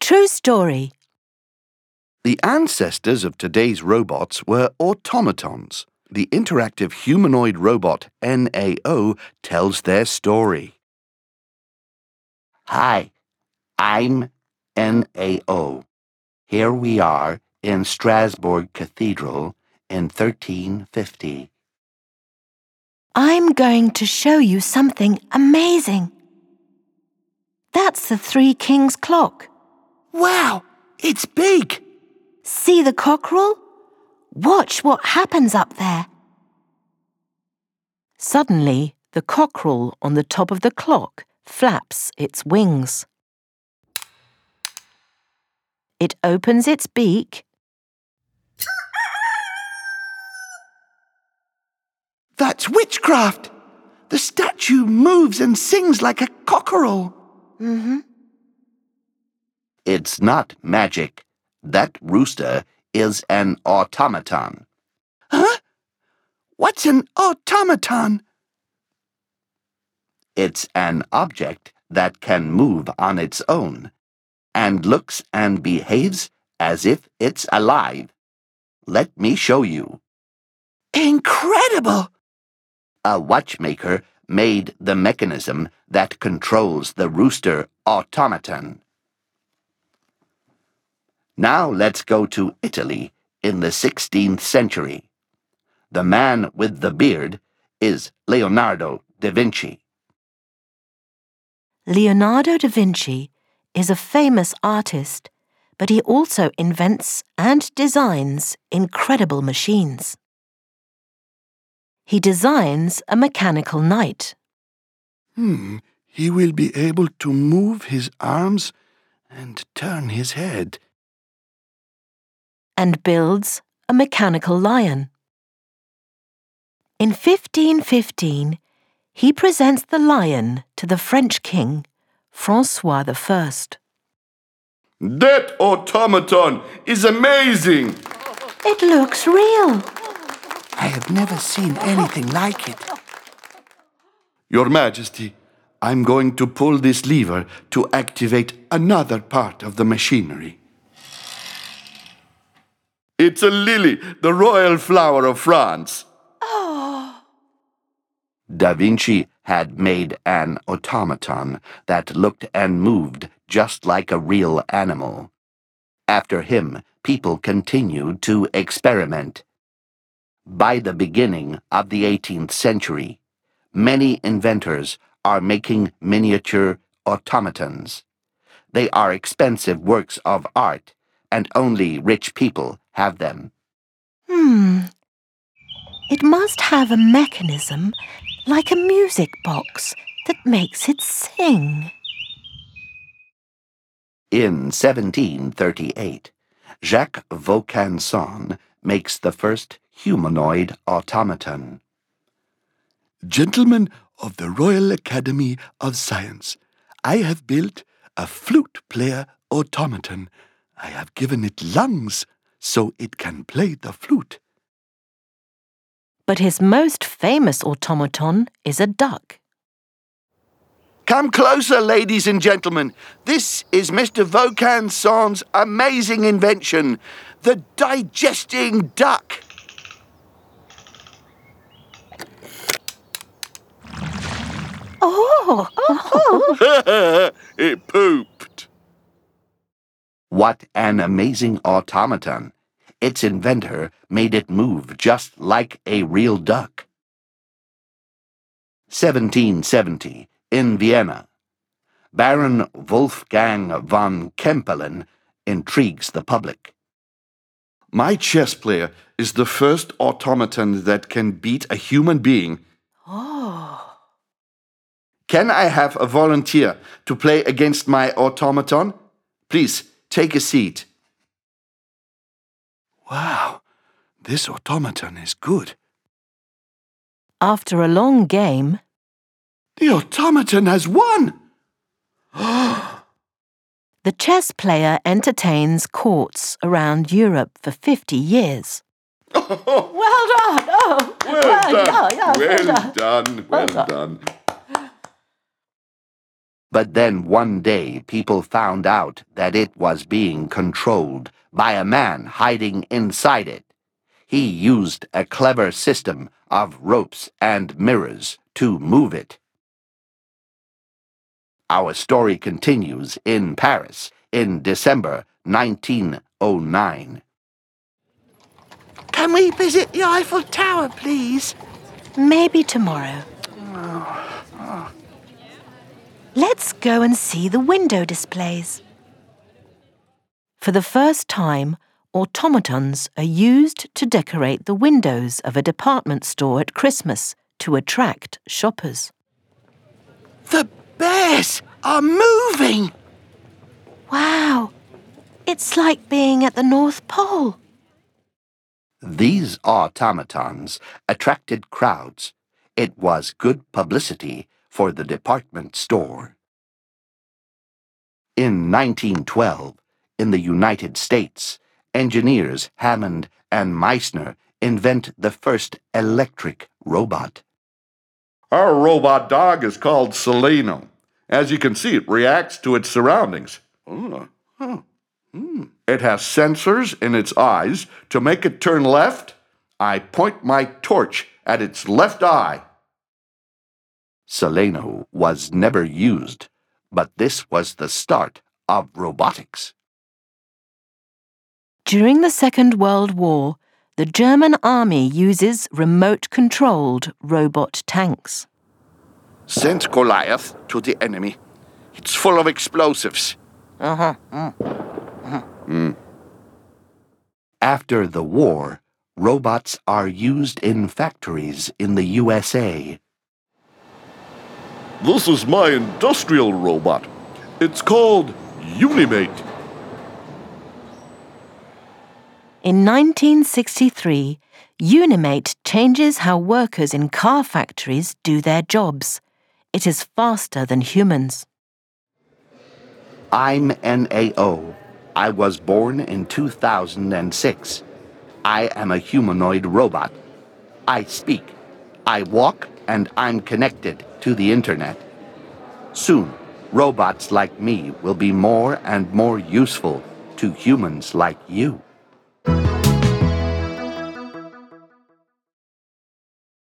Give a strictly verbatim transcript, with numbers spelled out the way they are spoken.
True story. The ancestors of today's robots were automatons. The interactive humanoid robot N A O tells their story. Hi, I'm N A O. Here we are in Strasbourg Cathedral in thirteen fifty. I'm going to show you something amazing. That's the Three Kings clock. Wow, it's big! See the cockerel? Watch what happens up there. Suddenly, the cockerel on the top of the clock flaps its wings. It opens its beak. That's witchcraft! The statue moves and sings like a cockerel. Mm-hmm. It's not magic. That rooster is an automaton. Huh? What's an automaton? It's an object that can move on its own and looks and behaves as if it's alive. Let me show you. Incredible! A watchmaker made the mechanism that controls the rooster automaton. Now let's go to Italy in the sixteenth century. The man with the beard is Leonardo da Vinci. Leonardo da Vinci is a famous artist, but he also invents and designs incredible machines. He designs a mechanical knight. Hmm, he will be able to move his arms and turn his head. And builds a mechanical lion. In fifteen fifteen, he presents the lion to the French king, Francois the First. That automaton is amazing! It looks real. I have never seen anything like it. Your Majesty, I'm going to pull this lever to activate another part of the machinery. It's a lily, the royal flower of France. Oh. Da Vinci had made an automaton that looked and moved just like a real animal. After him, people continued to experiment. By the beginning of the eighteenth century, many inventors are making miniature automatons. They are expensive works of art, and only rich people have them. Hmm. It must have a mechanism like a music box that makes it sing. In seventeen thirty-eight, Jacques Vaucanson makes the first humanoid automaton. Gentlemen of the Royal Academy of Science, I have built a flute player automaton. I have given it lungs so it can play the flute. But his most famous automaton is a duck. Come closer, ladies and gentlemen. This is Mister Vaucanson's amazing invention, the digesting duck. Oh! oh. It pooped. What an amazing automaton. Its inventor made it move just like a real duck. seventeen seventy, in Vienna. Baron Wolfgang von Kempelen intrigues the public. My chess player is the first automaton that can beat a human being. Oh! Can I have a volunteer to play against my automaton? Please, take a seat. Wow, this automaton is good. After a long game, The automaton has won! the chess player entertains courts around Europe for fifty years. Well done! Oh, Well well done! done, yeah, Well well done. done, well Well done. But then one day people found out that it was being controlled by a man hiding inside it. He used a clever system of ropes and mirrors to move it. Our story continues in Paris in December nineteen oh nine. Can we visit the Eiffel Tower, please? Maybe tomorrow. Let's go and see the window displays. For the first time, automatons are used to decorate the windows of a department store at Christmas to attract shoppers. The bears are moving! Wow! It's like being at the North Pole. These automatons attracted crowds. It was good publicity for the department store. In nineteen twelve, in the United States, engineers Hammond and Meissner invent the first electric robot. Our robot dog is called Seleno. As you can see, it reacts to its surroundings. Oh, oh, mm. It has sensors in its eyes. To make it turn left, I point my torch at its left eye. Seleno was never used, but this was the start of robotics. During the Second World War, the German army uses remote-controlled robot tanks. Send Goliath to the enemy. It's full of explosives. Uh-huh. Mm. Mm. After the war, robots are used in factories in the U S A. This is my industrial robot. It's called Unimate. In nineteen sixty-three, Unimate changes how workers in car factories do their jobs. It is faster than humans. I'm N A O. I was born in two thousand six. I am a humanoid robot. I speak, I walk, and I'm connected to the internet. Soon, robots like me will be more and more useful to humans like you.